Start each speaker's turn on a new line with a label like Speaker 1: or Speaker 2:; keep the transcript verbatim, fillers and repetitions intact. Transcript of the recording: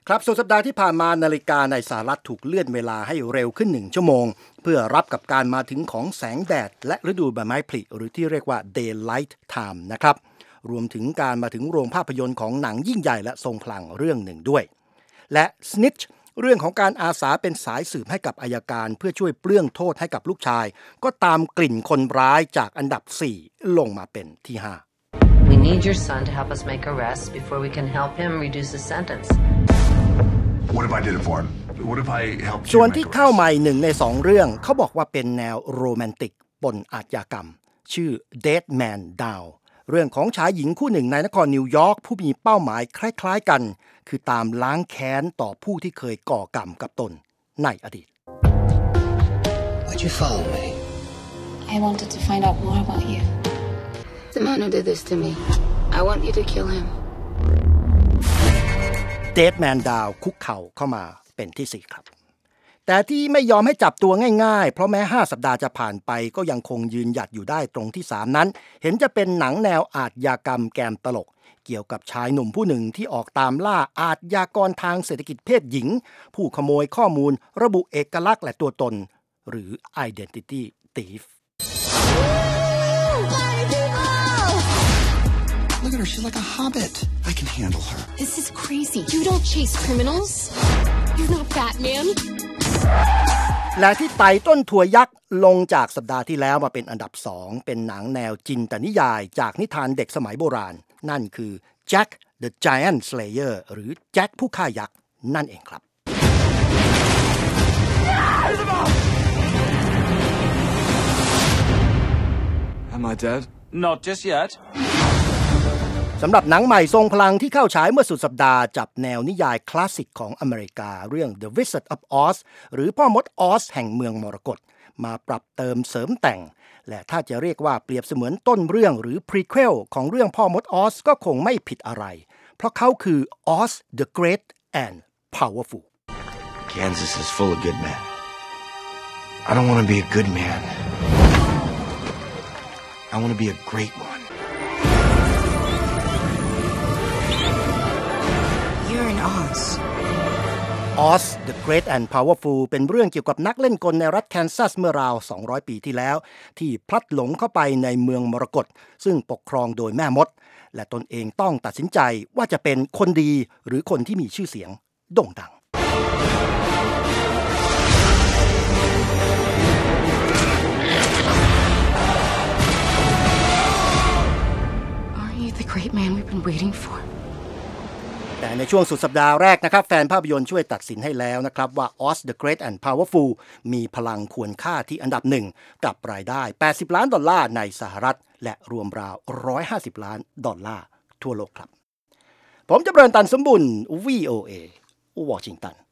Speaker 1: ครับสุดสัปดาห์ที่ผ่านมานาฬิกาในสหรัฐถูกเลื่อนเวลาให้เร็วขึ้นหนึ่งชั่วโมงเพื่อรับกับการมาถึงของแสงแดดและฤดูใบไม้ผลิหรือที่เรียกว่า Daylight Time นะครับรวมถึงการมาถึงโรงภาพยนตร์ของหนังยิ่งใหญ่และทรงพลังเรื่องหนึ่งด้วยและ Snitch เรื่องของการอาสาเป็นสายสืบให้กับอัยการเพื่อช่วยเปลื้องโทษให้กับลูกชายก็ตามกลิ่นคนร้ายจากอันดับสี่ลงมาเป็นที่ห้า
Speaker 2: We need your son to help us make arrests before we can help him reduce his sentence.
Speaker 3: What if I did it for him? What if I helped you?
Speaker 1: ส่วนที่เข้าใหม่หนึ่งในสองเรื่องเขาบอกว่าเป็นแนวโรแมนติกปนอาชญากรรมชื่อ Dead Man Down เรื่องของชายหญิงคู่หนึ่งในนครนิวยอร์กผู้มีเป้าหมายคล้ายๆกันคือตามล้างแค้นต่อผู้ที่เคยก่อกรรมกับตนในอดีต
Speaker 4: Why'd you follow me?
Speaker 5: I wanted to find out more about you.
Speaker 6: The man who did this to me. I want you to kill him.
Speaker 1: Dead Man Down คุกเข่าเข้ามาเป็นที่สี่ครับแต่ที่ไม่ยอมให้จับตัวง่ายๆเพราะแม้ห้าสัปดาห์จะผ่านไปก็ยังคงยืนหยัดอยู่ได้ตรงที่สามนั้นเห็นจะเป็นหนังแนวอาชญากรรมแกมตลกเกี่ยวกับชายหนุ่มผู้หนึ่งที่ออกตามล่าอาชญากรทางเศรษฐกิจเพศหญิงผู้ขโมยข้อมูลระบุเอกลักษณ์และตัวตนหรือ Identity Thief
Speaker 4: Look at her, she's like a hobbit. I can handle her.
Speaker 5: This is crazy. You don't chase criminals. You're not Batman.
Speaker 1: และที่ไต่ต้นถั่วยักษ์ลงจากสัปดาห์ที่แล้วมาเป็นอันดับสองเป็นหนังแนวจินตนิยายจากนิทานเด็กสมัยโบราณนั่นคือ Jack the Giant Slayer หรือแจ็คผู้ฆ่ายักษ์นั่นเองครับ
Speaker 7: Am I dead? Not just yet.
Speaker 1: สำหรับหนังใหม่ทรงพลังที่เข้าฉายเมื่อสุดสัปดาห์จับแนวนิยายคลาสสิกของอเมริกาเรื่อง The Wizard of Oz หรือพ่อมดออสแห่งเมืองมรกตมาปรับเติมเสริมแต่งและถ้าจะเรียกว่าเปรียบเสมือนต้นเรื่องหรือ Prequel ของเรื่องพ่อมดออสก็คงไม่ผิดอะไรเพราะเขาคือ Oz the Great and Powerful
Speaker 4: Kansas is full of good men. I don't want to be a good man. I want to be a great one.You're in Oz.
Speaker 1: Oz the Great and Powerful เป็นเรื่องเกี่ยวกับนักเล่นกลในรัฐแคนซัสเมื่อราวสองร้อยปีที่แล้วที่พลัดหลงเข้าไปในเมืองมรกตซึ่งปกครองโดยแม่มดและตนเองต้องตัดสินใจว่าจะเป็นคนดีหรือคนที่มีชื่อเสียงโด่งดัง
Speaker 6: Aren't you the great man we've been waiting for?
Speaker 1: แต่ในช่วงสุดสัปดาห์แรกนะครับแฟนภาพยนตร์ช่วยตัดสินให้แล้วนะครับว่า Oz the Great and Powerful มีพลังควรค่าที่อันดับหนึ่งกับรายได้แปดสิบล้านดอลลาร์ในสหรัฐและรวมราวหนึ่งร้อยห้าสิบล้านดอลลาร์ทั่วโลกครับผมจำเริญตันสมบุญ วี โอ เอ วอชิงตัน